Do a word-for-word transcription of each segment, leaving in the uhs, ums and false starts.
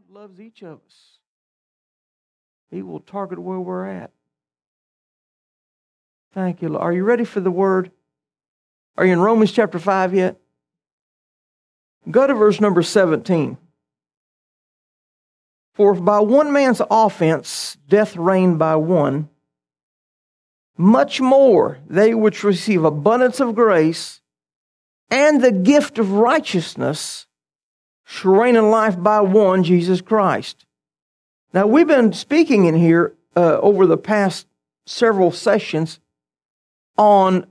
loves each of us. He will target where we're at. Thank you, Lord. Are you ready for the word? Are you in Romans chapter five yet? Go to verse number seventeen. For if by one man's offense death reigned by one, much more they which receive abundance of grace and the gift of righteousness shall reign in life by one, Jesus Christ. Now, we've been speaking in here uh, over the past several sessions on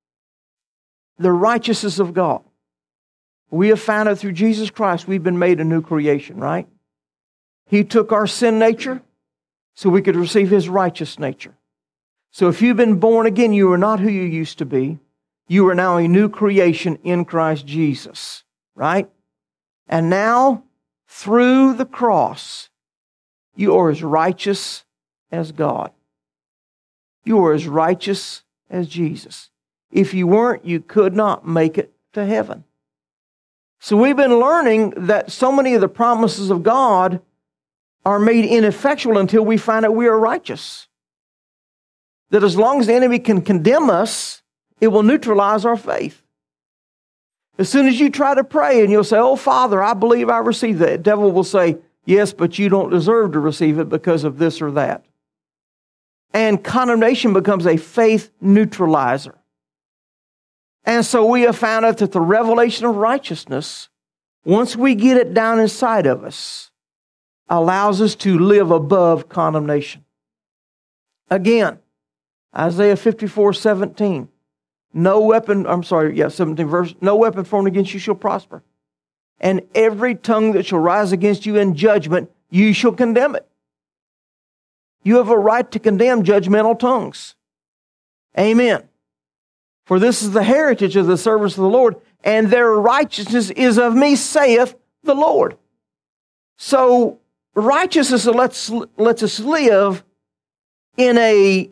the righteousness of God. We have found out through Jesus Christ we've been made a new creation, right? He took our sin nature so we could receive His righteous nature. So if you've been born again, you are not who you used to be. You are now a new creation in Christ Jesus, right? And now, through the cross, you are as righteous as God. You are as righteous as Jesus. If you weren't, you could not make it to heaven. So we've been learning that so many of the promises of God are made ineffectual until we find out we are righteous. That as long as the enemy can condemn us, it will neutralize our faith. As soon as you try to pray and you'll say, oh, Father, I believe I received that, the devil will say, yes, but you don't deserve to receive it because of this or that. And condemnation becomes a faith neutralizer. And so we have found out that the revelation of righteousness, once we get it down inside of us, allows us to live above condemnation. Again, Isaiah fifty-four seventeen. No weapon, I'm sorry, yeah, seventeen verse. No weapon formed against you shall prosper. And every tongue that shall rise against you in judgment, you shall condemn it. You have a right to condemn judgmental tongues. Amen. For this is the heritage of the servants of the Lord, and their righteousness is of me, saith the Lord. So righteousness lets, lets us live in a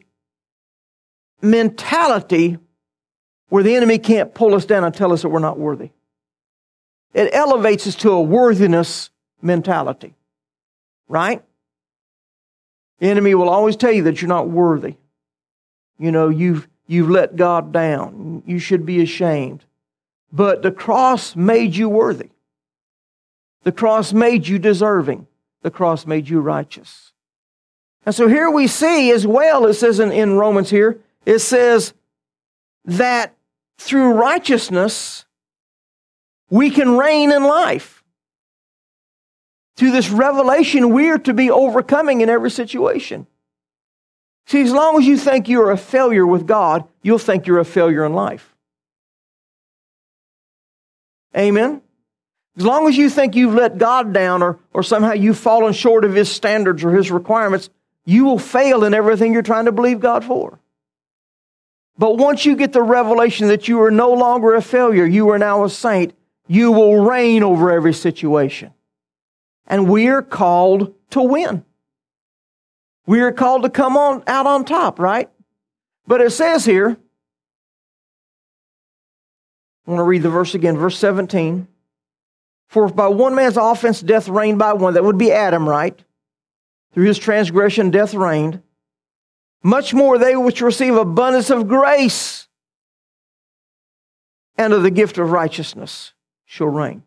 mentality where the enemy can't pull us down and tell us that we're not worthy. It elevates us to a worthiness mentality. Right? The enemy will always tell you that you're not worthy. You know, you've, you've let God down. You should be ashamed. But the cross made you worthy. The cross made you deserving. The cross made you righteous. And so here we see as well, it says in, in Romans here, it says that through righteousness, we can reign in life. Through this revelation, we are to be overcoming in every situation. See, as long as you think you're a failure with God, you'll think you're a failure in life. Amen? As long as you think you've let God down or, or somehow you've fallen short of His standards or His requirements, you will fail in everything you're trying to believe God for. But once you get the revelation that you are no longer a failure, you are now a saint, you will reign over every situation. And we are called to win. We are called to come on out on top, right? But it says here, I want to read the verse again, verse seventeen. For if by one man's offense death reigned by one, that would be Adam, right? Through his transgression death reigned. Much more they which receive abundance of grace and of the gift of righteousness shall reign.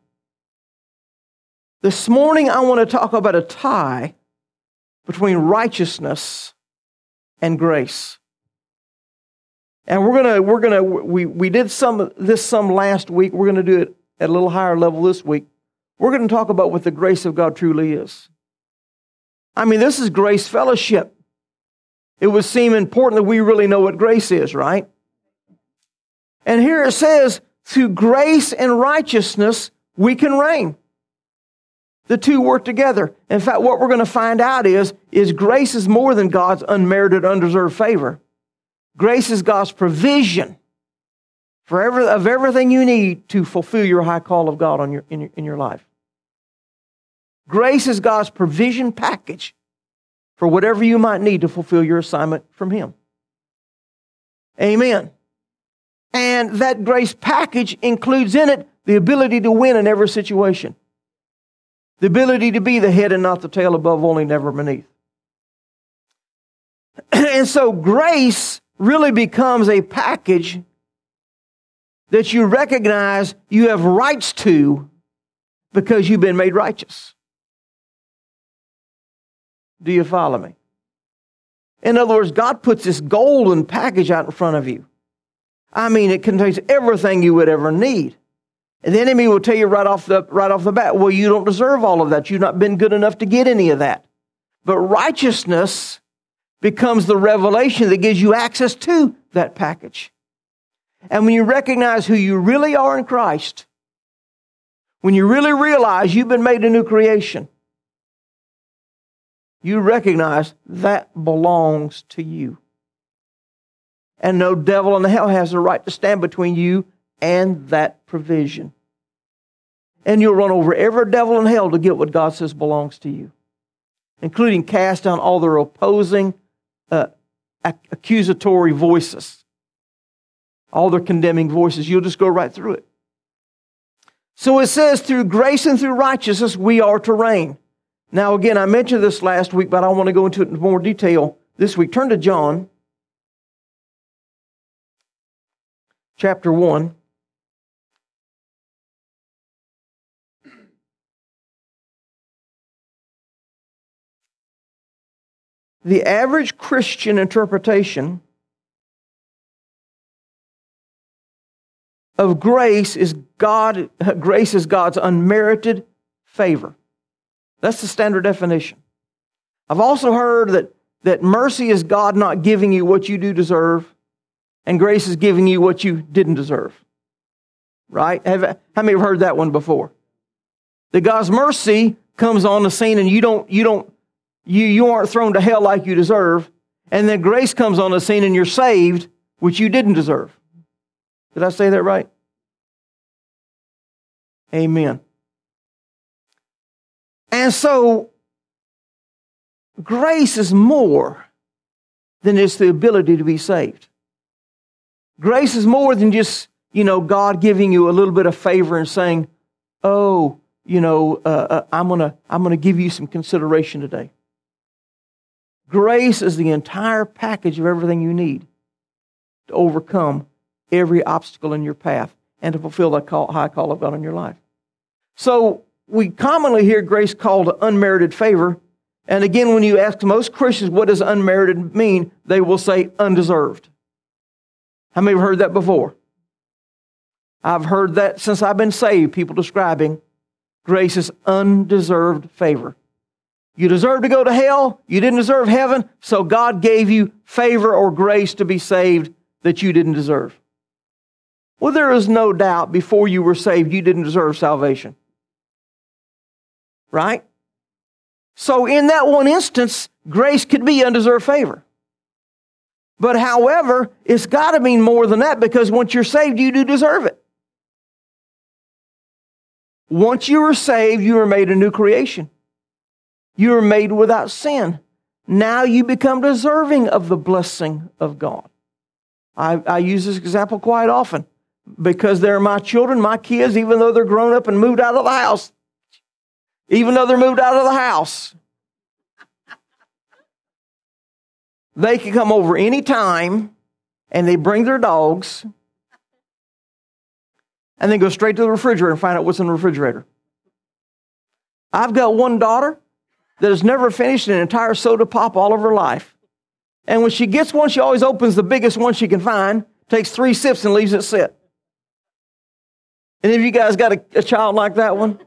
This morning I want to talk about a tie between righteousness and grace. And we're gonna, we're gonna, we, we did some of this some last week. We're gonna do it at a little higher level this week. We're gonna talk about what the grace of God truly is. I mean, this is grace fellowship. It would seem important that we really know what grace is, right? And here it says, through grace and righteousness, we can reign. The two work together. In fact, what we're going to find out is, is grace is more than God's unmerited, undeserved favor. Grace is God's provision for every, of everything you need to fulfill your high call of God on your, in, your, in your life. Grace is God's provision package for whatever you might need to fulfill your assignment from Him. Amen. And that grace package includes in it the ability to win in every situation. The ability to be the head and not the tail, above only, never beneath. And so grace really becomes a package that you recognize you have rights to because you've been made righteous. Do you follow me? In other words, God puts this golden package out in front of you. I mean, it contains everything you would ever need. And the enemy will tell you right off the right off the bat, well, you don't deserve all of that. You've not been good enough to get any of that. But righteousness becomes the revelation that gives you access to that package. And when you recognize who you really are in Christ, when you really realize you've been made a new creation, you recognize that belongs to you. And no devil in hell has the right to stand between you and that provision. And you'll run over every devil in hell to get what God says belongs to you, including cast down all their opposing, uh, accusatory voices, all their condemning voices. You'll just go right through it. So it says, through grace and through righteousness, we are to reign. Now, again, I mentioned this last week, but I want to go into it in more detail this week. Turn to John, chapter one. The average Christian interpretation of grace is God. Grace is God's unmerited favor. That's the standard definition. I've also heard that, that mercy is God not giving you what you do deserve, and grace is giving you what you didn't deserve. Right? Have, how many have heard that one before? That God's mercy comes on the scene and you don't, you don't, you, you aren't thrown to hell like you deserve, and then grace comes on the scene and you're saved, which you didn't deserve. Did I say that right? Amen. And so, grace is more than just the ability to be saved. Grace is more than just, you know, God giving you a little bit of favor and saying, oh, you know, uh, uh, I'm gonna, I'm gonna give you some consideration today. Grace is the entire package of everything you need to overcome every obstacle in your path and to fulfill that call, high call of God in your life. So, we commonly hear grace called unmerited favor. And again, when you ask most Christians what does unmerited mean, they will say undeserved. How many have heard that before? I've heard that since I've been saved, people describing grace as undeserved favor. You deserve to go to hell, you didn't deserve heaven, so God gave you favor or grace to be saved that you didn't deserve. Well, there is no doubt before you were saved, you didn't deserve salvation. Right? So in that one instance, grace could be undeserved favor. But however, it's got to mean more than that, because once you're saved, you do deserve it. Once you were saved, you were made a new creation. You were made without sin. Now you become deserving of the blessing of God. I, I use this example quite often because they're my children, my kids, even though they're grown up and moved out of the house. Even though they're moved out of the house. They can come over any time and they bring their dogs and then go straight to the refrigerator and find out what's in the refrigerator. I've got one daughter that has never finished an entire soda pop all of her life. And when she gets one, she always opens the biggest one she can find, takes three sips and leaves it sit. Any of you guys got a, a child like that one?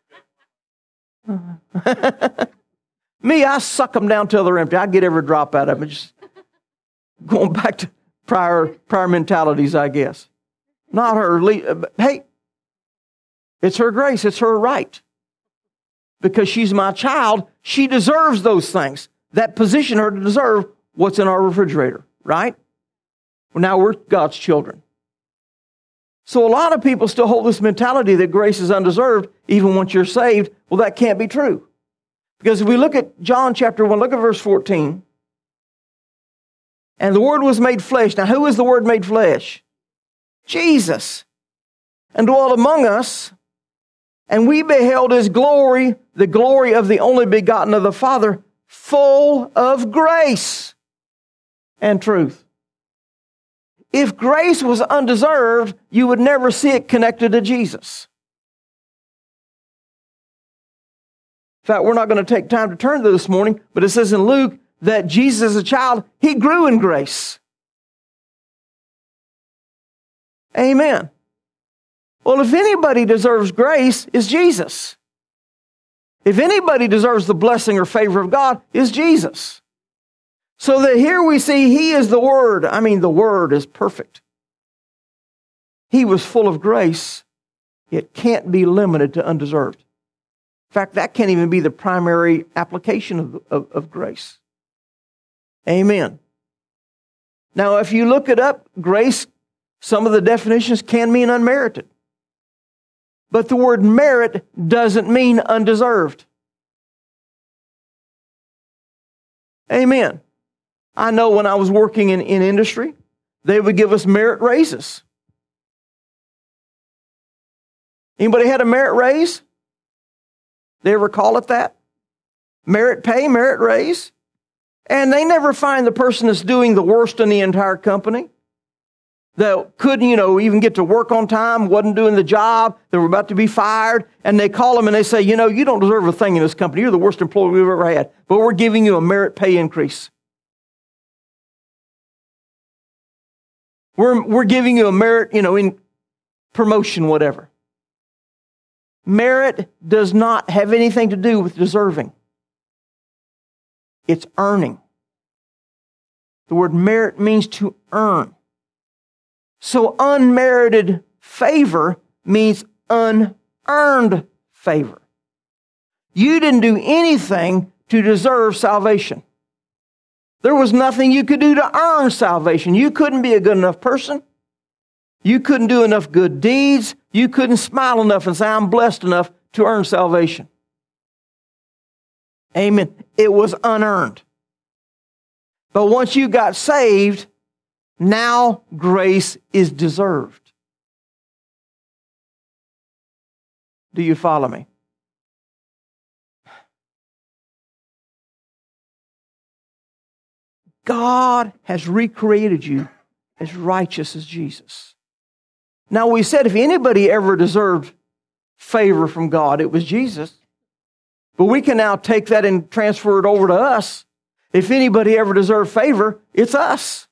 Me, I suck them down till they're empty. I get every drop out of them. Just going back to prior prior mentalities, I guess. Not her. Hey, it's her grace. It's her right. Because she's my child, she deserves those things. That position her to deserve what's in our refrigerator, right? Well, now we're God's children. So a lot of people still hold this mentality that grace is undeserved even once you're saved. Well, that can't be true. Because if we look at John chapter one, look at verse fourteen. And the Word was made flesh. Now, who is the Word made flesh? Jesus. And dwelt among us. And we beheld his glory, the glory of the only begotten of the Father, full of grace and truth. If grace was undeserved, you would never see it connected to Jesus. In fact, we're not going to take time to turn to this morning, but it says in Luke that Jesus as a child, he grew in grace. Amen. Well, if anybody deserves grace, it's Jesus. If anybody deserves the blessing or favor of God, it's Jesus. So that here we see he is the Word. I mean, the Word is perfect. He was full of grace. It can't be limited to undeserved. In fact, that can't even be the primary application of, of, of grace. Amen. Now, if you look it up, grace, some of the definitions can mean unmerited. But the word merit doesn't mean undeserved. Amen. I know when I was working in, in industry, they would give us merit raises. Anybody had a merit raise? They ever call it that? Merit pay, merit raise? And they never find the person that's doing the worst in the entire company, that couldn't, you know, even get to work on time, wasn't doing the job, they were about to be fired, and they call them and they say, you know, you don't deserve a thing in this company. You're the worst employee we've ever had, but we're giving you a merit pay increase. We're, we're giving you a merit, you know, in promotion, whatever. Merit does not have anything to do with deserving. It's earning. The word merit means to earn. So unmerited favor means unearned favor. You didn't do anything to deserve salvation. There was nothing you could do to earn salvation. You couldn't be a good enough person. You couldn't do enough good deeds. You couldn't smile enough and say, I'm blessed enough to earn salvation. Amen. It was unearned. But once you got saved, now grace is deserved. Do you follow me? God has recreated you as righteous as Jesus. Now, we said if anybody ever deserved favor from God, it was Jesus. But we can now take that and transfer it over to us. If anybody ever deserved favor, it's us.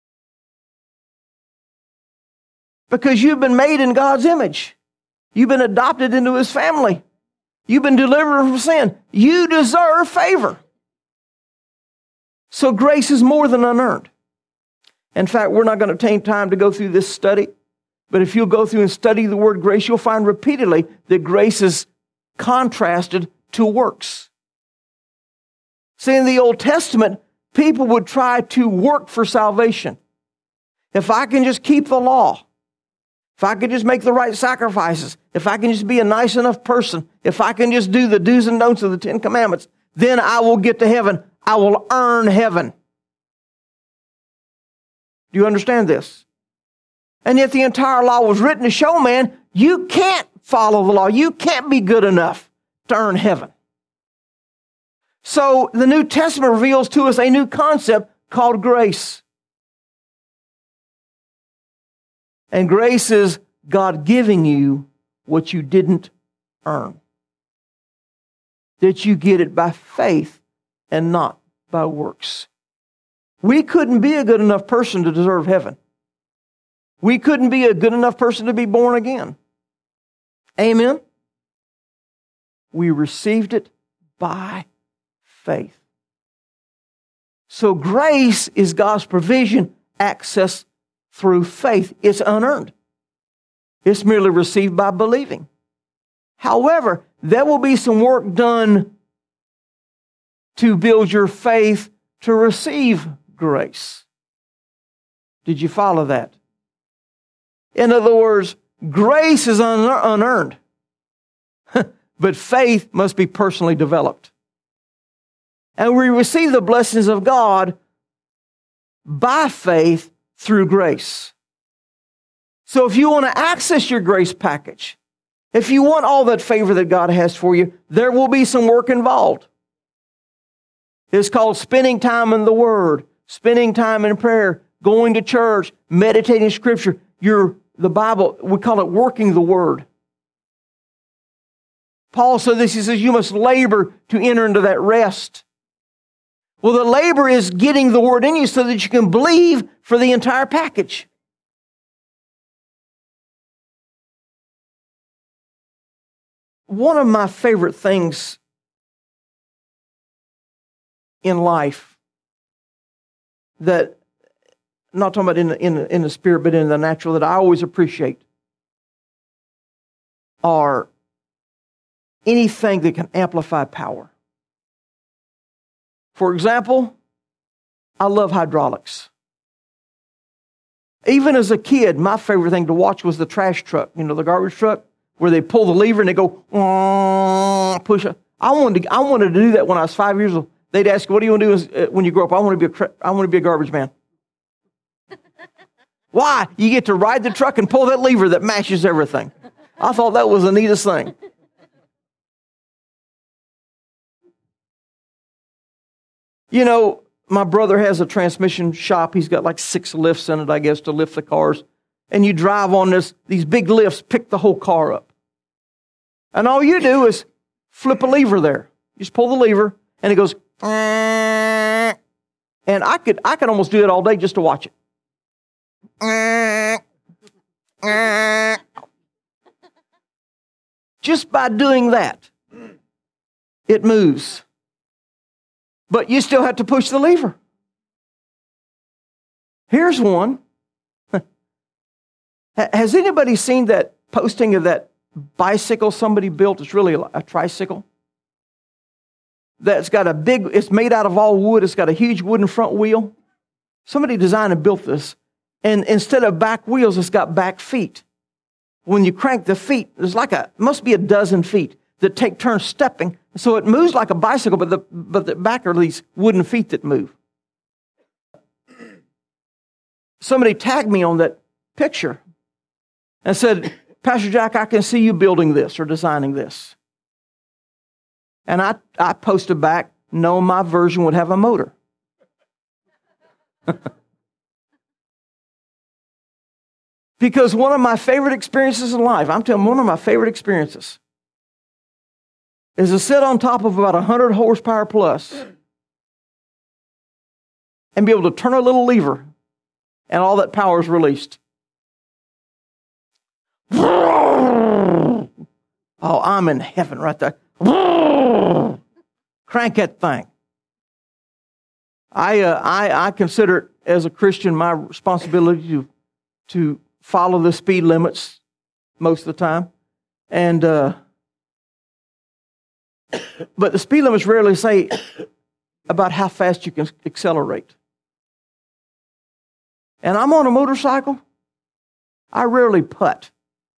Because you've been made in God's image. You've been adopted into His family. You've been delivered from sin. You deserve favor. So grace is more than unearned. In fact, we're not going to take time to go through this study. But if you'll go through and study the word grace, you'll find repeatedly that grace is contrasted to works. See, in the Old Testament, people would try to work for salvation. If I can just keep the law, if I can just make the right sacrifices, if I can just be a nice enough person, if I can just do the do's and don'ts of the Ten Commandments, then I will get to heaven. I will earn heaven. Do you understand this? And yet the entire law was written to show man, you can't follow the law. You can't be good enough to earn heaven. So the New Testament reveals to us a new concept called grace. And grace is God giving you what you didn't earn. That you get it by faith and not by works. We couldn't be a good enough person to deserve heaven. We couldn't be a good enough person to be born again. Amen? We received it by faith. So grace is God's provision, access through faith. It's unearned. It's merely received by believing. However, there will be some work done to build your faith to receive grace. Did you follow that? In other words, grace is unearned, but faith must be personally developed. And we receive the blessings of God by faith through grace. So if you want to access your grace package, If you want all that favor that God has for you, there will be some work involved. It's called spending time in the Word, spending time in prayer, going to church, meditating Scripture. Your, the Bible, we call it working the Word. Paul said this, he says, you must labor to enter into that rest. Well, the labor is getting the Word in you so that you can believe for the entire package. One of my favorite things in life that, I'm not talking about in the, in, the, in the spirit, but in the natural, that I always appreciate are anything that can amplify power. For example, I love hydraulics. Even as a kid, my favorite thing to watch was the trash truck, you know, the garbage truck, where they pull the lever and they go, push it. I wanted to, I wanted to do that when I was five years old. They'd ask, what do you want to do when you grow up? I want to be a, I want to be a garbage man. Why? You get to ride the truck and pull that lever that mashes everything. I thought that was the neatest thing. You know, my brother has a transmission shop. He's got like six lifts in it, I guess, to lift the cars. And you drive on this, these big lifts, pick the whole car up. And all you do is flip a lever there. You just pull the lever, and it goes, and I could, I could almost do it all day just to watch it. Just by doing that, it moves. But you still have to push the lever. Here's one. Has anybody seen that posting of that bicycle somebody built? It's really a tricycle. That's got a big, it's made out of all wood. It's got a huge wooden front wheel. Somebody designed and built this. And instead of back wheels, it's got back feet. When you crank the feet, there's like a, must be a dozen feet that take turns stepping. So it moves like a bicycle, but the, but the back are these wooden feet that move. Somebody tagged me on that picture and said, Pastor Jack, I can see you building this or designing this. And I, I posted back, no, my version would have a motor. Because one of my favorite experiences in life, I'm telling you, one of my favorite experiences is to sit on top of about one hundred horsepower plus and be able to turn a little lever and all that power is released. Oh, I'm in heaven right there. Crank that thing. I, uh, I, I consider it as a Christian my responsibility to, to follow the speed limits most of the time. And, uh, but the speed limits rarely say about how fast you can accelerate. And I'm on a motorcycle. I rarely putt.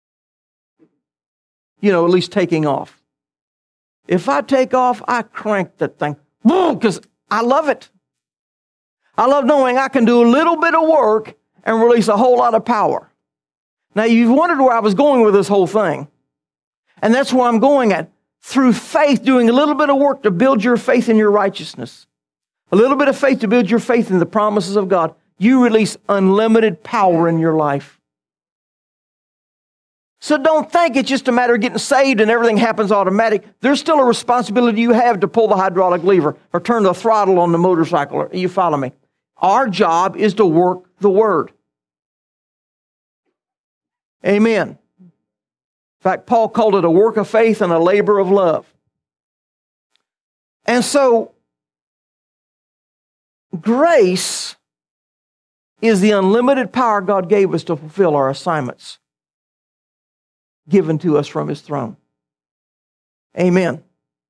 You know, at least taking off. If I take off, I crank that thing. Boom, because I love it. I love knowing I can do a little bit of work and release a whole lot of power. Now, you've wondered where I was going with this whole thing. And that's where I'm going at. Through faith, doing a little bit of work to build your faith in your righteousness. A little bit of faith to build your faith in the promises of God. You release unlimited power in your life. So don't think it's just a matter of getting saved and everything happens automatic. There's still a responsibility you have to pull the hydraulic lever or turn the throttle on the motorcycle. You follow me? Our job is to work the Word. Amen. In fact, Paul called it a work of faith and a labor of love. And so, grace is the unlimited power God gave us to fulfill our assignments given to us from His throne. Amen.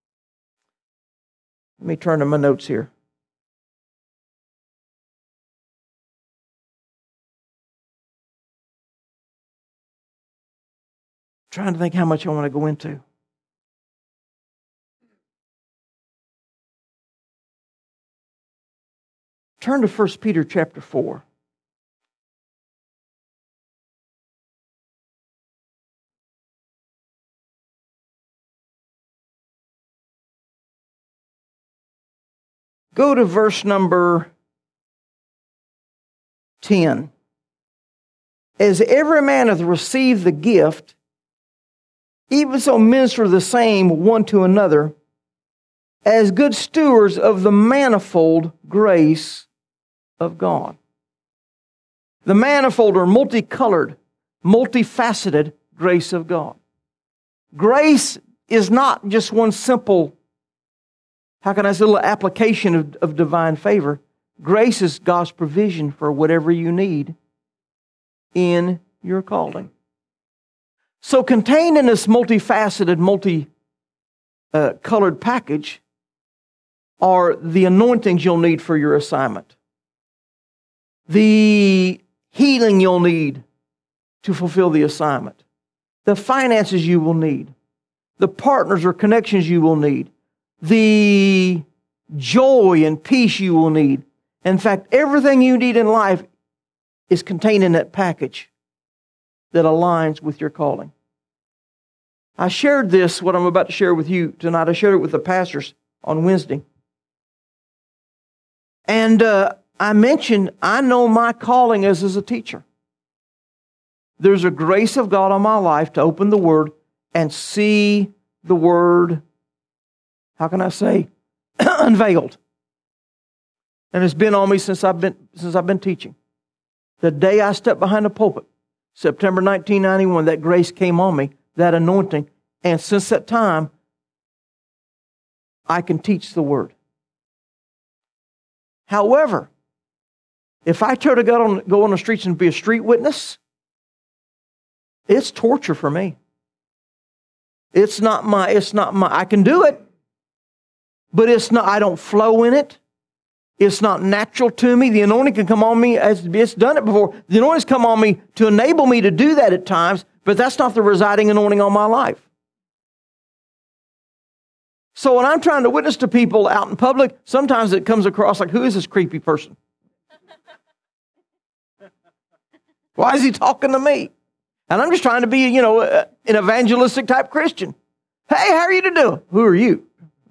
Let me turn to my notes here. Trying to think how much I want to go into. Turn to First Peter chapter four. Go to verse number ten. As every man hath received the gift, even so minister the same one to another, as good stewards of the manifold grace of God. The manifold or multicolored, multifaceted grace of God. Grace is not just one simple, how can I say, little application of, of divine favor. Grace is God's provision for whatever you need in your calling. So contained in this multifaceted, multi-colored package are the anointings you'll need for your assignment, the healing you'll need to fulfill the assignment, the finances you will need, the partners or connections you will need, the joy and peace you will need. In fact, everything you need in life is contained in that package that aligns with your calling. I shared this, what I'm about to share with you tonight, I shared it with the pastors on Wednesday. And uh, I mentioned, I know my calling is as a teacher. There's a grace of God on my life to open the Word and see the Word, how can I say, unveiled. And it's been on me since I've been since I've been teaching. The day I stepped behind the pulpit, September nineteen ninety-one, that grace came on me, that anointing. And since that time, I can teach the Word. However, if I try to go on, go on the streets and be a street witness, it's torture for me. It's not my, it's not my, I can do it, but it's not, I don't flow in it. It's not natural to me. The anointing can come on me, as it's done it before. The anointing's come on me to enable me to do that at times, but that's not the residing anointing on my life. So when I'm trying to witness to people out in public, sometimes it comes across like, who is this creepy person? Why is he talking to me? And I'm just trying to be, you know, an evangelistic type Christian. Hey, how are you doing? Who are you?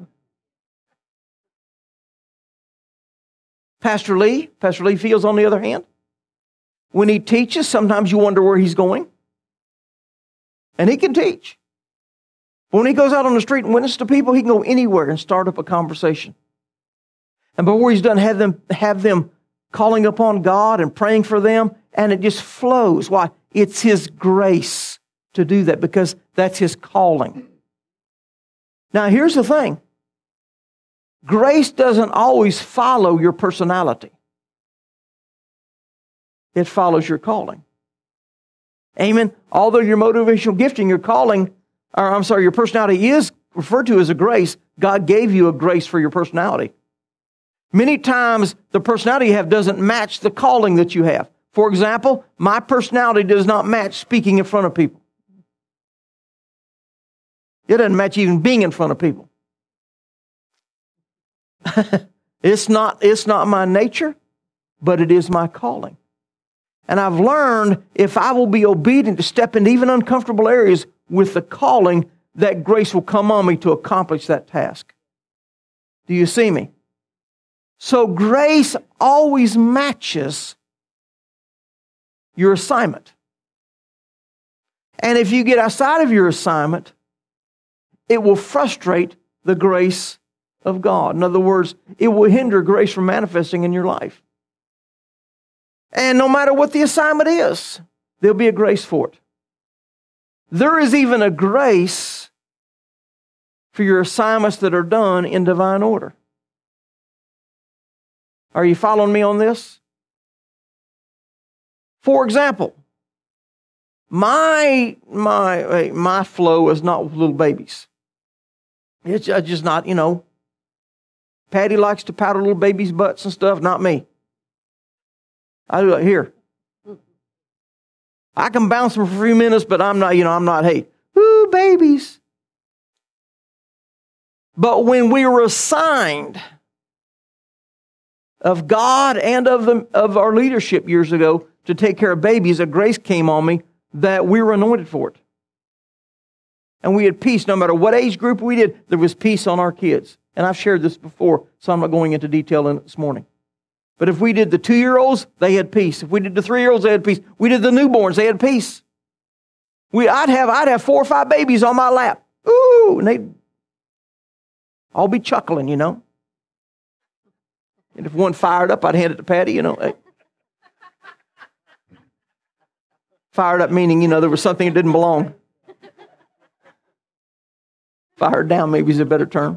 Pastor Lee, Pastor Lee Fields, on the other hand, when he teaches, sometimes you wonder where he's going. And he can teach. But when he goes out on the street and witnesses to people, he can go anywhere and start up a conversation. And before he's done, have them, have them calling upon God and praying for them, and it just flows. Why? It's His grace to do that, because that's His calling. Now, here's the thing. Grace doesn't always follow your personality. It follows your calling. Amen. Although your motivational gifting, your calling, or I'm sorry, your personality is referred to as a grace, God gave you a grace for your personality. Many times the personality you have doesn't match the calling that you have. For example, my personality does not match speaking in front of people. It doesn't match even being in front of people. It's not, it's not my nature, but it is my calling. And I've learned if I will be obedient to step into even uncomfortable areas with the calling, that grace will come on me to accomplish that task. Do you see me? So grace always matches your assignment. And if you get outside of your assignment, it will frustrate the grace of God. In other words, it will hinder grace from manifesting in your life. And no matter what the assignment is, there'll be a grace for it. There is even a grace for your assignments that are done in divine order. Are you following me on this? For example, my my my flow is not with little babies. It's just not, you know. Patty likes to powder little babies' butts and stuff, not me. I do it here. I can bounce them for a few minutes, but I'm not, you know, I'm not, hey, woo, babies. But when we were assigned of God and of the of our leadership years ago to take care of babies, a grace came on me that we were anointed for it. And we had peace. No matter what age group we did, there was peace on our kids. And I've shared this before, so I'm not going into detail in it this morning. But if we did the two-year-olds, they had peace. If we did the three-year-olds, they had peace. We did the newborns, they had peace. We, I'd have, I'd have four or five babies on my lap. Ooh, and they'd all be chuckling, you know. And if one fired up, I'd hand it to Patty, you know. Hey. Fired up meaning, you know, there was something that didn't belong. Fired down maybe is a better term.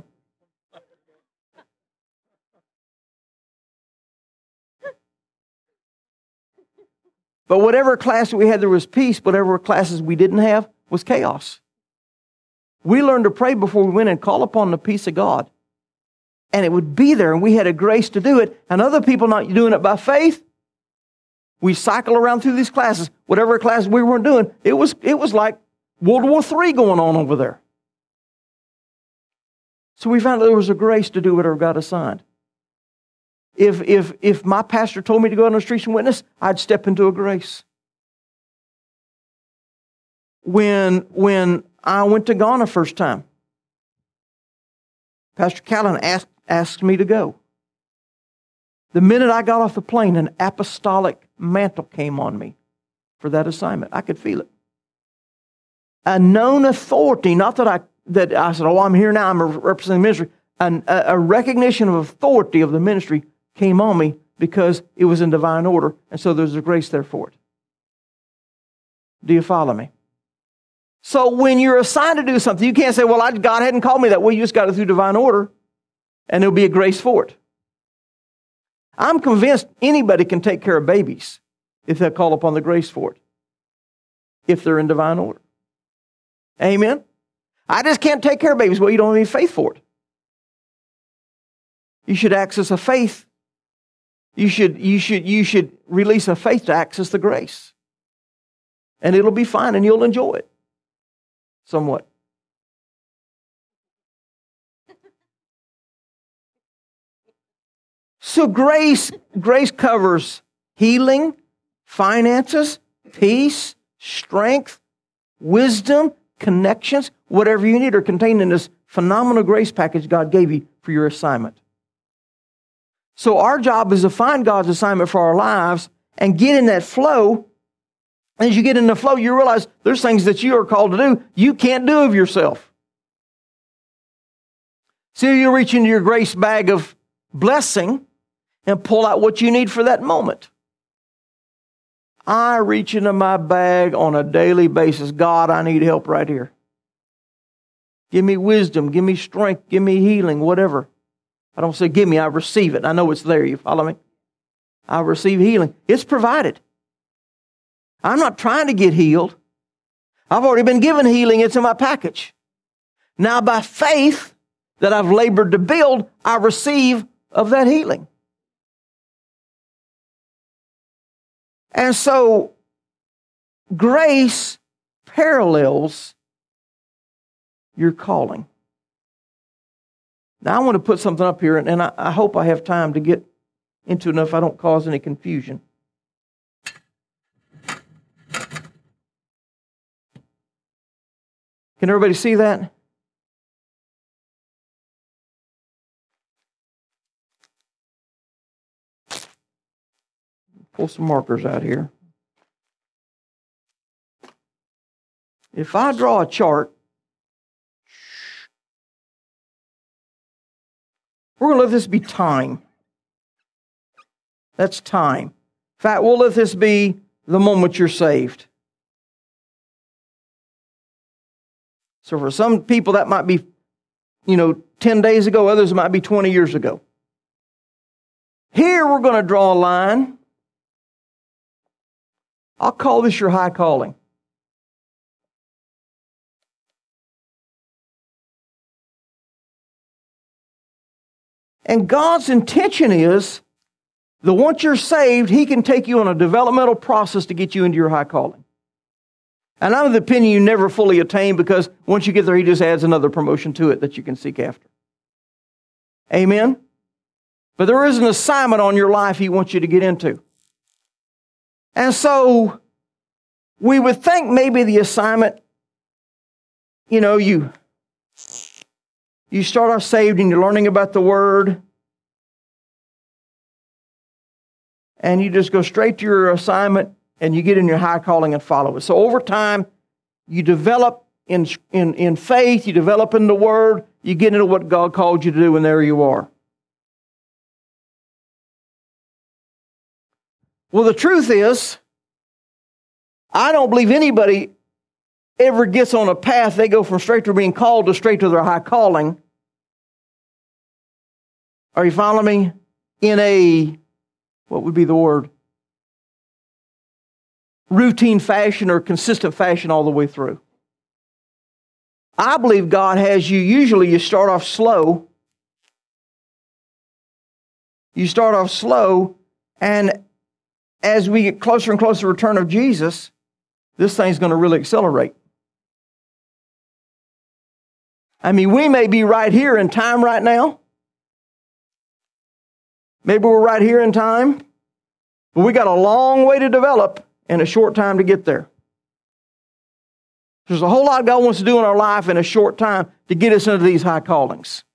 But whatever class we had, there was peace. Whatever classes we didn't have was chaos. We learned to pray before we went and call upon the peace of God. And it would be there, and we had a grace to do it. And other people not doing it by faith, we cycle around through these classes. Whatever class we were doing, it was, it was like World War Three going on over there. So we found that there was a grace to do whatever God assigned. If, if, if my pastor told me to go out on the streets and witness, I'd step into a grace. When, when I went to Ghana first time, Pastor Callan asked, asked me to go. The minute I got off the plane, an apostolic mantle came on me for that assignment. I could feel it. A known authority, not that I, that I said, oh, I'm here now, I'm representing the ministry. An, a, a recognition of authority of the ministry came on me because it was in divine order, and so there's a grace there for it. Do you follow me? So when you're assigned to do something, you can't say, well, I, God hadn't called me that way. You just got it through divine order, and there'll be a grace for it. I'm convinced anybody can take care of babies if they call upon the grace for it, if they're in divine order. Amen? I just can't take care of babies. Well, you don't have any faith for it. You should access a faith. You should, you should, you should release a faith to access the grace. And it'll be fine and you'll enjoy it. Somewhat. So grace, grace covers healing, finances, peace, strength, wisdom, connections, whatever you need are contained in this phenomenal grace package God gave you for your assignment. So our job is to find God's assignment for our lives and get in that flow. As you get in the flow, you realize there's things that you are called to do you can't do of yourself. So you reach into your grace bag of blessing and pull out what you need for that moment. I reach into my bag on a daily basis. God, I need help right here. Give me wisdom, give me strength, give me healing, whatever. I don't say give me, I receive it. I know it's there, you follow me? I receive healing. It's provided. I'm not trying to get healed. I've already been given healing. It's in my package. Now by faith that I've labored to build, I receive of that healing. And so grace parallels your calling. Now I want to put something up here, and, and I, I hope I have time to get into enough I don't cause any confusion. Can everybody see that? Pull some markers out here. If I draw a chart, we're going to let this be time. That's time. In fact, we'll let this be the moment you're saved. So for some people, that might be, you know, ten days ago. Others, it might be twenty years ago. Here, we're going to draw a line. I'll call this your high calling. And God's intention is that once you're saved, He can take you on a developmental process to get you into your high calling. And I'm of the opinion you never fully attain because once you get there, He just adds another promotion to it that you can seek after. Amen? But there is an assignment on your life He wants you to get into. And so we would think maybe the assignment, you know, you You start off saved and you're learning about the Word. And you just go straight to your assignment and you get in your high calling and follow it. So over time, you develop in, in, in faith, you develop in the Word, you get into what God called you to do, and there you are. Well, the truth is, I don't believe anybody ever gets on a path, they go from straight to being called to straight to their high calling. Are you following me? In a, what would be the word? Routine fashion or consistent fashion all the way through. I believe God has you, usually you start off slow. You start off slow, and as we get closer and closer to the return of Jesus, this thing's going to really accelerate. I mean, we may be right here in time right now. Maybe we're right here in time, but we got a long way to develop and a short time to get there. There's a whole lot God wants to do in our life in a short time to get us into these high callings.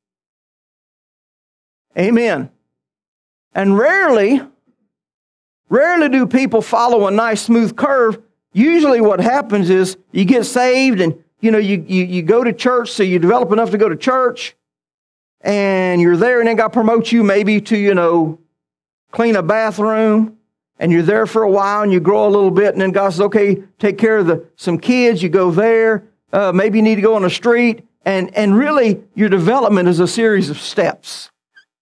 Amen. And rarely, rarely do people follow a nice smooth curve. Usually what happens is you get saved and you know you, you, you go to church, so you develop enough to go to church, and you're there, and then God promotes you maybe to, you know, clean a bathroom, and you're there for a while, and you grow a little bit, and then God says, okay, take care of the some kids, you go there, uh, maybe you need to go on the street, and, and really your development is a series of steps.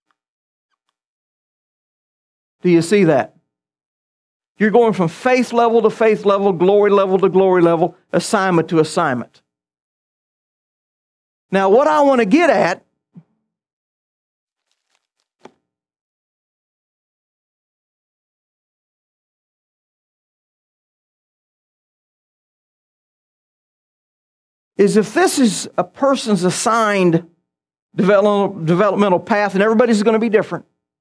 Do you see that? You're going from faith level to faith level, glory level to glory level, assignment to assignment. Now, what I want to get at is if this is a person's assigned develop, developmental path, and everybody's going to be different,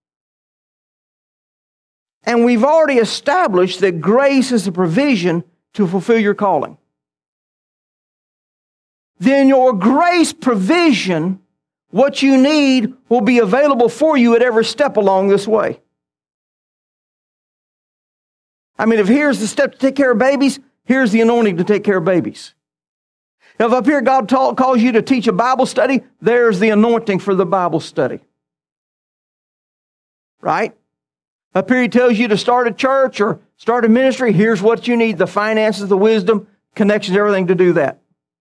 and we've already established that grace is a provision to fulfill your calling, then your grace provision, what you need, will be available for you at every step along this way. I mean, if here's the step to take care of babies, here's the anointing to take care of babies. If up here God ta- calls you to teach a Bible study, there's the anointing for the Bible study. Right? Up here He tells you to start a church or start a ministry, here's what you need, the finances, the wisdom, connections, everything to do that.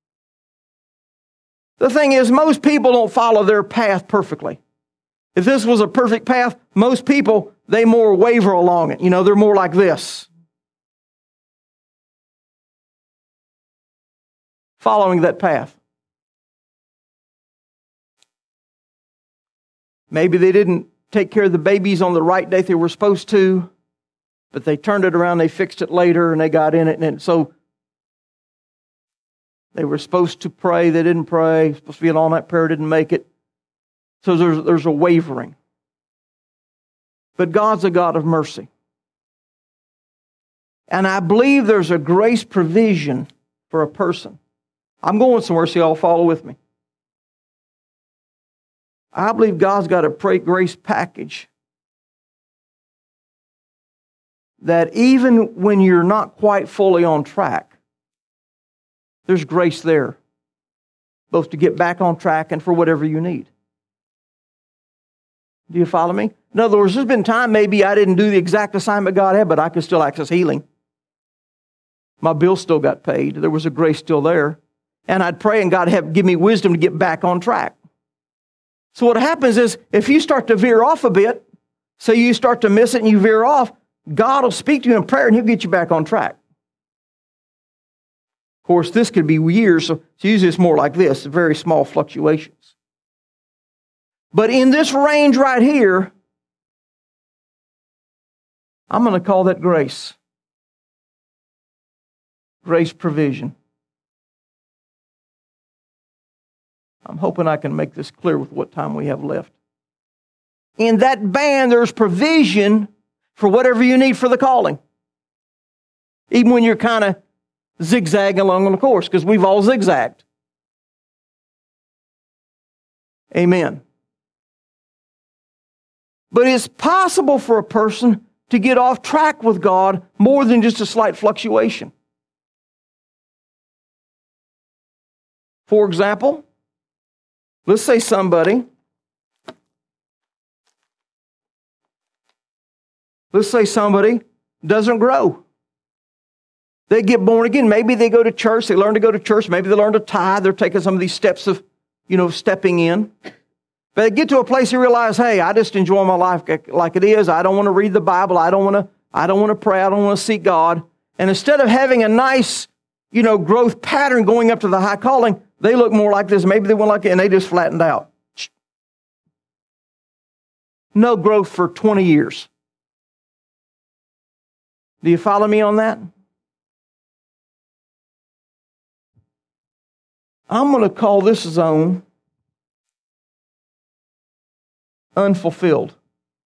The thing is, most people don't follow their path perfectly. If this was a perfect path, most people, they more waver along it. You know, they're more like this. Following that path. Maybe they didn't take care of the babies on the right day they were supposed to, but they turned it around, they fixed it later, and they got in it, and so they were supposed to pray, they didn't pray, supposed to be an all-night prayer, didn't make it. So there's, there's a wavering. But God's a God of mercy. And I believe there's a grace provision for a person. I'm going somewhere, so y'all follow with me. I believe God's got a grace package that even when you're not quite fully on track, there's grace there, both to get back on track and for whatever you need. Do you follow me? In other words, there's been time maybe I didn't do the exact assignment God had, but I could still access healing. My bill still got paid. There was a grace still there. And I'd pray and God have give me wisdom to get back on track. So what happens is, if you start to veer off a bit, so you start to miss it and you veer off, God will speak to you in prayer and He'll get you back on track. Of course, this could be years, so usually it's more like this, very small fluctuations. But in this range right here, I'm going to call that grace. Grace provision. I'm hoping I can make this clear with what time we have left. In that band, there's provision for whatever you need for the calling. Even when you're kind of zigzagging along on the course, because we've all zigzagged. Amen. But it's possible for a person to get off track with God more than just a slight fluctuation. For example, let's say somebody, let's say somebody doesn't grow. They get born again. Maybe they go to church. They learn to go to church. Maybe they learn to tithe. They're taking some of these steps of, you know, stepping in. But they get to a place they realize, hey, I just enjoy my life like it is. I don't want to read the Bible. I don't want to, I don't want to pray. I don't want to seek God. And instead of having a nice, you know, growth pattern going up to the high calling, they look more like this. Maybe they went like it, and they just flattened out. No growth for twenty years. Do you follow me on that? I'm going to call this zone unfulfilled.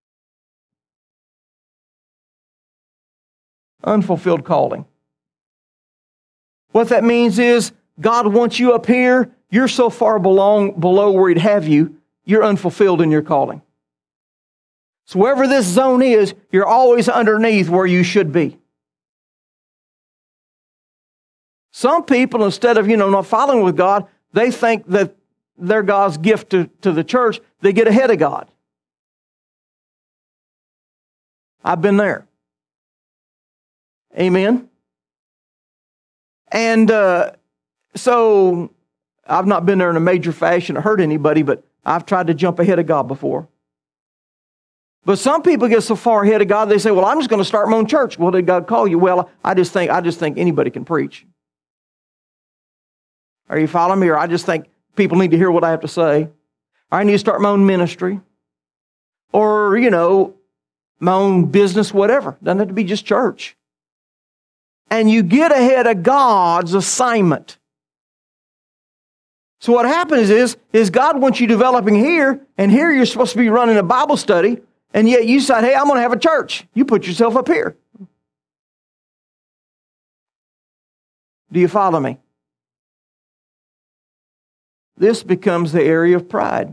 Unfulfilled calling. What that means is God wants you up here. You're so far belong, below where He'd have you, you're unfulfilled in your calling. So wherever this zone is, you're always underneath where you should be. Some people, instead of, you know, not following with God, they think that they're God's gift to, to the church. They get ahead of God. I've been there. Amen. And uh, so I've not been there in a major fashion to hurt anybody, but I've tried to jump ahead of God before. But some people get so far ahead of God, they say, well, I'm just going to start my own church. Well, did God call you? Well, I just think I just think anybody can preach. Are you following me? Or I just think people need to hear what I have to say. Or I need to start my own ministry. Or, you know, my own business, whatever. Doesn't have to be just church. And you get ahead of God's assignment. So what happens is, is God wants you developing here, and here you're supposed to be running a Bible study, and yet you decide, hey, I'm going to have a church. You put yourself up here. Do you follow me? This becomes the area of pride.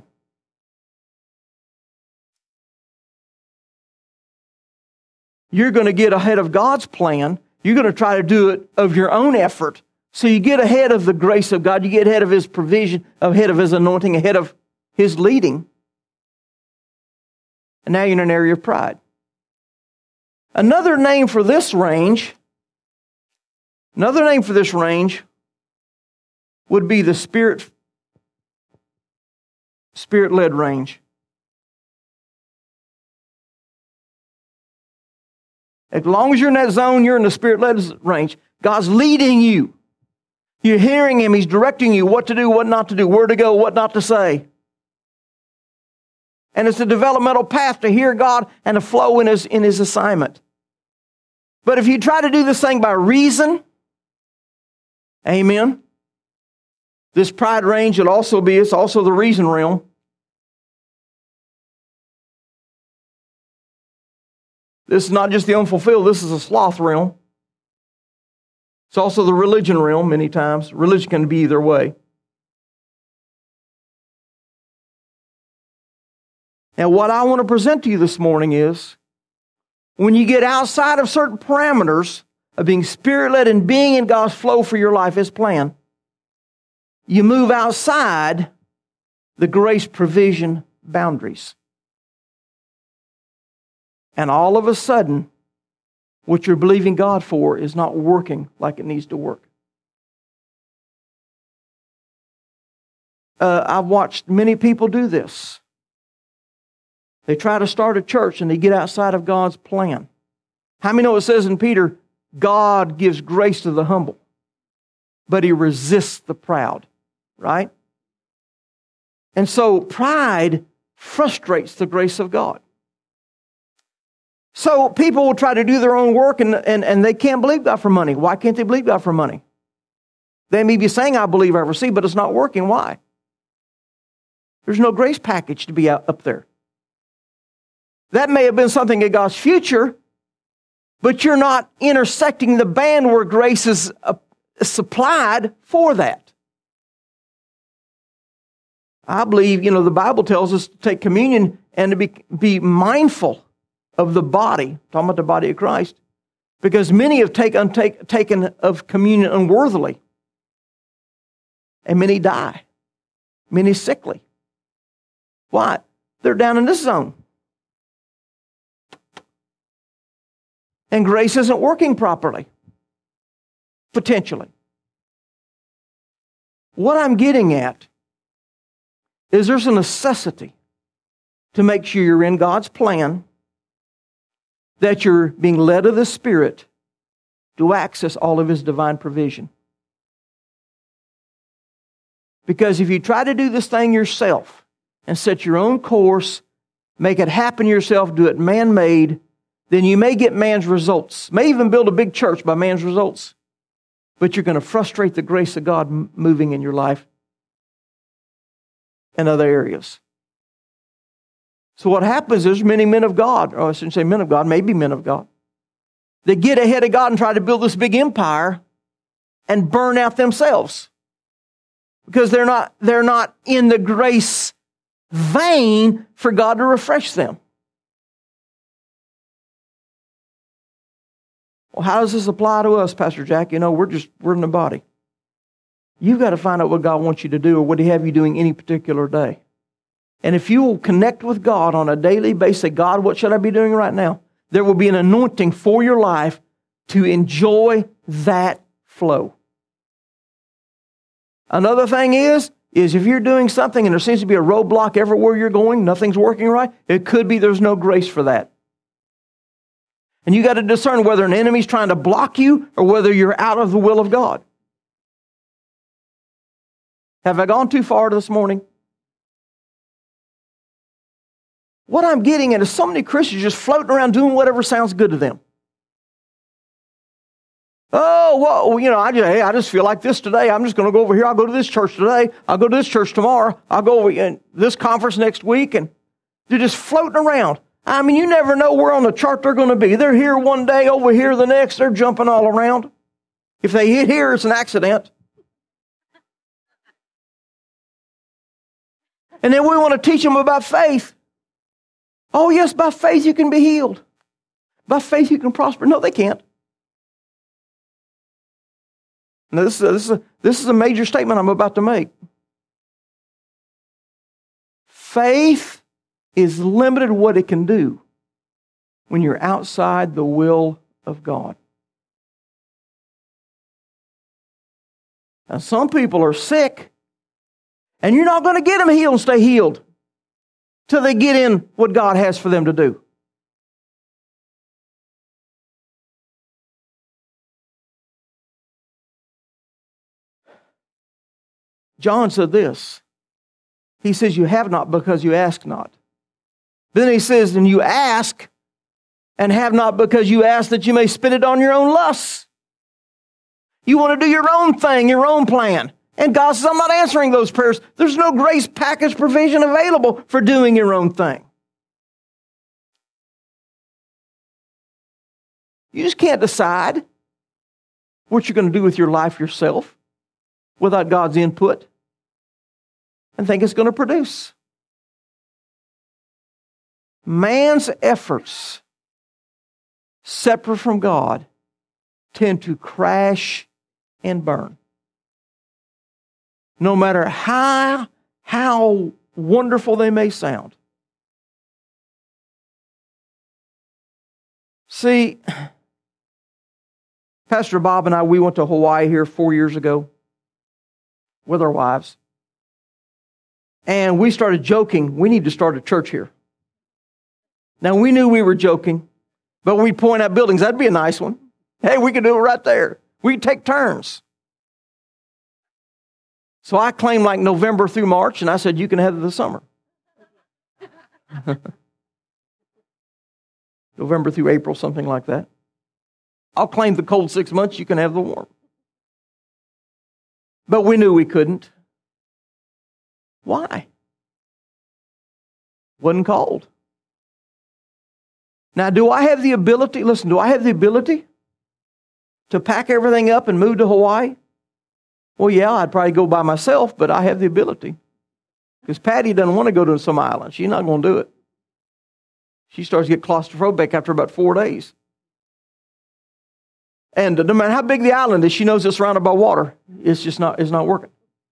You're going to get ahead of God's plan. You're going to try to do it of your own effort. So you get ahead of the grace of God. You get ahead of His provision, ahead of His anointing, ahead of His leading. And now you're in an area of pride. Another name for this range, another name for this range would be the spirit, spirit-led range. As long as you're in that zone, you're in the spirit-led range. God's leading you. You're hearing Him. He's directing you what to do, what not to do, where to go, what not to say. And it's a developmental path to hear God and to flow in His, in His assignment. But if you try to do this thing by reason, amen, this pride range will also be, it's also the reason realm. This is not just the unfulfilled, this is a sloth realm. It's also the religion realm many times. Religion can be either way. Now, what I want to present to you this morning is, when you get outside of certain parameters of being Spirit-led and being in God's flow for your life, His plan, you move outside the grace provision boundaries. And all of a sudden, what you're believing God for is not working like it needs to work. Uh, I've watched many people do this. They try to start a church and they get outside of God's plan. How many know it says in Peter, God gives grace to the humble, but He resists the proud, right? And so pride frustrates the grace of God. So people will try to do their own work and, and, and they can't believe God for money. Why can't they believe God for money? They may be saying, I believe I receive, but it's not working. Why? There's no grace package to be out, up there. That may have been something in God's future, but you're not intersecting the band where grace is uh, supplied for that. I believe, you know, the Bible tells us to take communion and to be, be mindful of the body, talking about the body of Christ, because many have take, untake, taken of communion unworthily, and many die, many sickly. Why? They're down in this zone. And grace isn't working properly, potentially. What I'm getting at is there's a necessity to make sure you're in God's plan, that you're being led of the Spirit to access all of His divine provision. Because if you try to do this thing yourself and set your own course, make it happen yourself, do it man-made, then you may get man's results. May even build a big church by man's results. But you're going to frustrate the grace of God moving in your life and other areas. So what happens is many men of God, or I shouldn't say men of God, maybe men of God, they get ahead of God and try to build this big empire and burn out themselves. Because they're not, they're not in the grace vein for God to refresh them. Well, how does this apply to us, Pastor Jack? You know, we're just, we're in the body. You've got to find out what God wants you to do or what He have you doing any particular day. And if you will connect with God on a daily basis, say, God, what should I be doing right now? There will be an anointing for your life to enjoy that flow. Another thing is, is if you're doing something and there seems to be a roadblock everywhere you're going, nothing's working right, it could be there's no grace for that. And you got to discern whether an enemy's trying to block you or whether you're out of the will of God. Have I gone too far this morning? What I'm getting at is so many Christians just floating around doing whatever sounds good to them. Oh, well, you know, I just, hey, I just feel like this today. I'm just going to go over here. I'll go to this church today. I'll go to this church tomorrow. I'll go over in this conference next week. And they're just floating around. I mean, you never know where on the chart they're going to be. They're here one day, over here the next. They're jumping all around. If they hit here, it's an accident. And then we want to teach them about faith. Oh, yes, by faith you can be healed. By faith you can prosper. No, they can't. Now, this is a, this is a, this is a major statement I'm about to make. Faith is limited what it can do when you're outside the will of God. Now, some people are sick, and you're not going to get them healed and stay healed till they get in what God has for them to do. John said this. He says, you have not because you ask not. Then he says, and you ask and have not because you ask that you may spend it on your own lusts. You want to do your own thing, your own plan. And God says, I'm not answering those prayers. There's no grace package provision available for doing your own thing. You just can't decide what you're going to do with your life yourself without God's input and think it's going to produce. Man's efforts, separate from God, tend to crash and burn. No matter how, how wonderful they may sound. See, Pastor Bob and I, we went to Hawaii here four years ago with our wives. And we started joking, we need to start a church here. Now, we knew we were joking, but we'd point out buildings. That'd be a nice one. Hey, we could do it right there. We could take turns. So I claimed like November through March, and I said, you can have the summer. November through April, something like that. I'll claim the cold six months, you can have the warm. But we knew we couldn't. Why? Wasn't cold. Now, do I have the ability, listen, do I have the ability to pack everything up and move to Hawaii? Well, yeah, I'd probably go by myself, but I have the ability. Because Patty doesn't want to go to some island. She's not going to do it. She starts to get claustrophobic after about four days. And no matter how big the island is, she knows it's surrounded by water. It's just not, it's not working.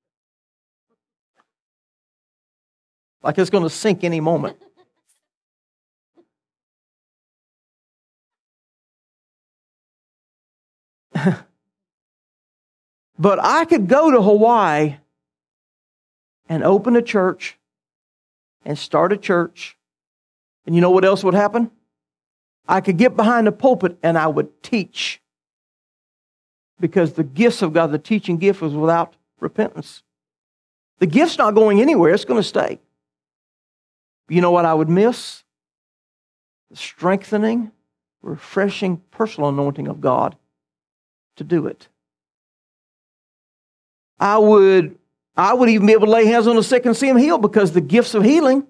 Like it's going to sink any moment. But I could go to Hawaii and open a church and start a church. And you know what else would happen? I could get behind the pulpit and I would teach. Because the gifts of God, the teaching gift, was without repentance. The gift's not going anywhere. It's going to stay. You know what I would miss? The strengthening, refreshing, personal anointing of God to do it. I would, I would even be able to lay hands on the sick and see them healed because the gifts of healing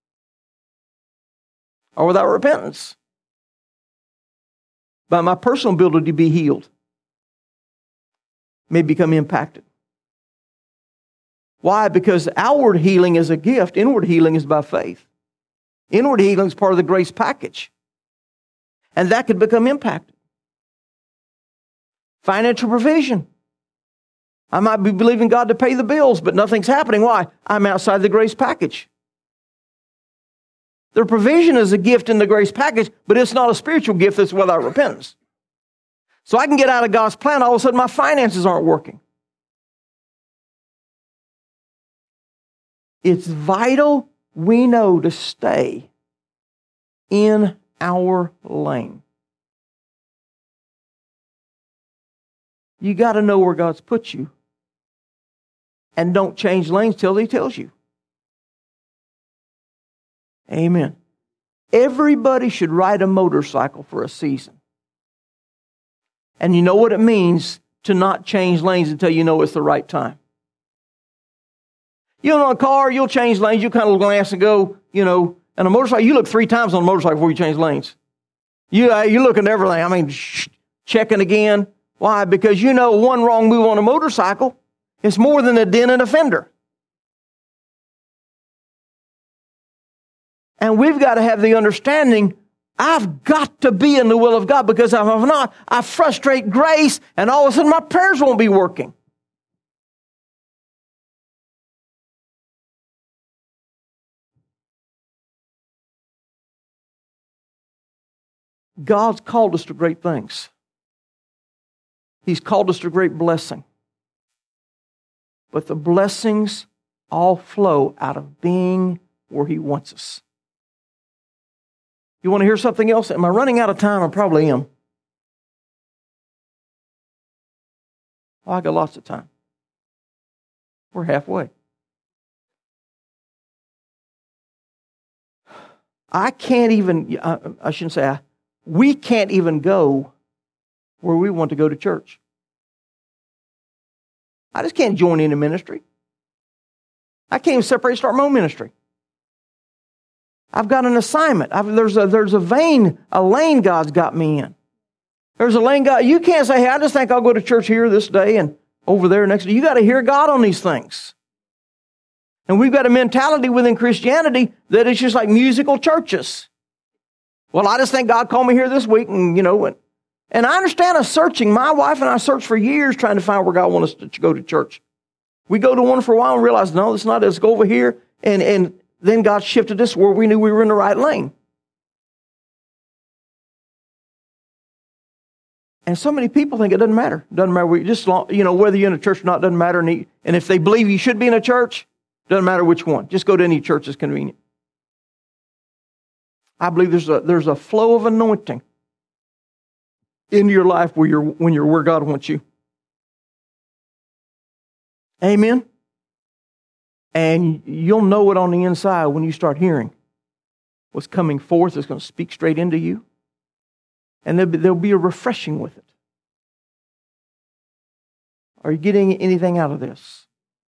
are without repentance. But my personal ability to be healed may become impacted. Why? Because outward healing is a gift. Inward healing is by faith. Inward healing is part of the grace package. And that could become impacted. Financial provision. I might be believing God to pay the bills, but nothing's happening. Why? I'm outside the grace package. The provision is a gift in the grace package, but it's not a spiritual gift that's without repentance. So I can get out of God's plan, all of a sudden my finances aren't working. It's vital we know to stay in our lane. You got to know where God's put you. And don't change lanes till He tells you. Amen. Everybody should ride a motorcycle for a season. And you know what it means to not change lanes until you know it's the right time. You know, on a car, you'll change lanes, you kind of glance and go, you know, and a motorcycle, you look three times on a motorcycle before you change lanes. You, uh, you look at everything. I mean, shh, checking again. Why? Because you know one wrong move on a motorcycle is more than a dent and a fender. And we've got to have the understanding, I've got to be in the will of God, because if I'm not, I frustrate grace, and all of a sudden my prayers won't be working. God's called us to great things. He's called us to great blessing. But the blessings all flow out of being where He wants us. You want to hear something else? Am I running out of time? I probably am. Oh, I got lots of time. We're halfway. I can't even, I, I shouldn't say I, we can't even go where we want to go to church. I just can't join in a ministry. I can't even separate and start my own ministry. I've got an assignment. I've, there's a there's a vein, a lane God's got me in. There's a lane God. You can't say, hey, I just think I'll go to church here this day and over there next day. You got to hear God on these things. And we've got a mentality within Christianity that it's just like musical churches. Well, I just think God called me here this week, and you know, and, and I understand us searching. My wife and I searched for years trying to find where God wants us to go to church. We go to one for a while and realize, no, it's not. Let's go over here. And, and then God shifted us where we knew we were in the right lane. And so many people think it doesn't matter. It doesn't matter. We just, you know, whether you're in a church or not, doesn't matter. And, he, and if they believe you should be in a church, doesn't matter which one. Just go to any church that's convenient. I believe there's a there's a flow of anointing into your life where you're when you're where God wants you. Amen. And you'll know it on the inside when you start hearing what's coming forth. It's going to speak straight into you. And there'll be, there'll be a refreshing with it. Are you getting anything out of this?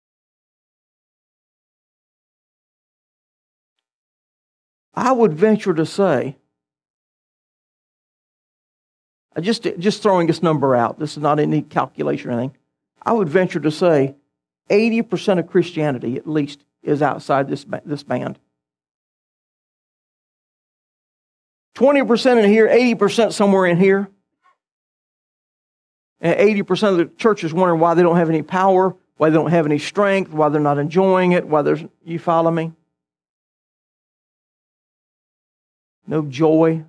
I would venture to say, just, just throwing this number out, this is not any calculation or anything, I would venture to say eighty percent of Christianity, at least, is outside this, this band. twenty percent in here, eighty percent somewhere in here. And eighty percent of the church is wondering why they don't have any power, why they don't have any strength, why they're not enjoying it, why there's, you follow me? No joy.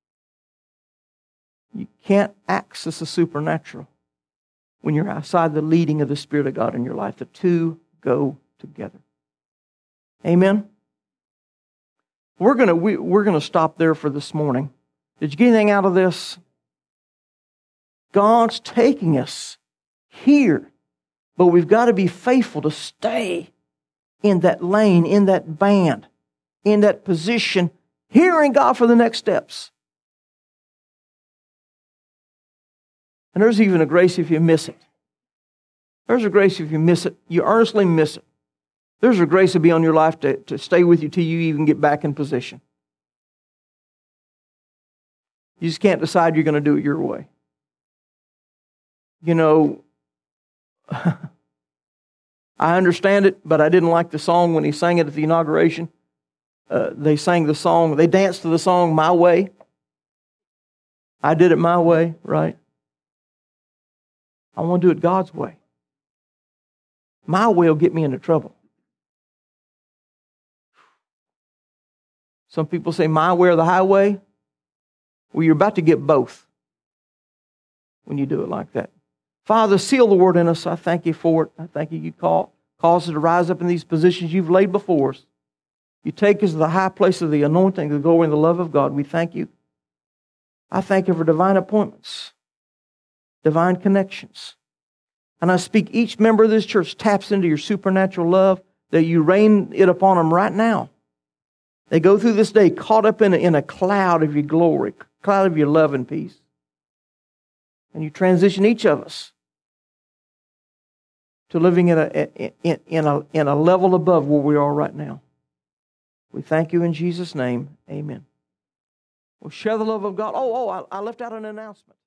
You can't access the supernatural when you're outside the leading of the Spirit of God in your life. The two go together. Amen? We're gonna we, we're gonna stop there for this morning. Did you get anything out of this? God's taking us here, but we've got to be faithful to stay in that lane, in that band, in that position, hearing God for the next steps. And there's even a grace if you miss it. There's a grace if you miss it. You earnestly miss it. There's a grace to be on your life to, to stay with you till you even get back in position. You just can't decide you're going to do it your way. You know, I understand it, but I didn't like the song when he sang it at the inauguration. Uh, they sang the song, they danced to the song, My Way. I did it my way, right? I want to do it God's way. My way will get me into trouble. Some people say my way or the highway. Well, you're about to get both when you do it like that. Father, seal the word in us. I thank you for it. I thank you you call, cause us to rise up in these positions you've laid before us. You take us to the high place of the anointing, the glory, and the love of God. We thank you. I thank you for divine appointments, divine connections. And I speak each member of this church taps into your supernatural love, that you rain it upon them right now. They go through this day caught up in a, in a cloud of your glory, cloud of your love and peace. And you transition each of us to living in a, in, in, a, in a level above where we are right now. We thank you in Jesus' name. Amen. We'll share the love of God. Oh, oh, I, I left out an announcement.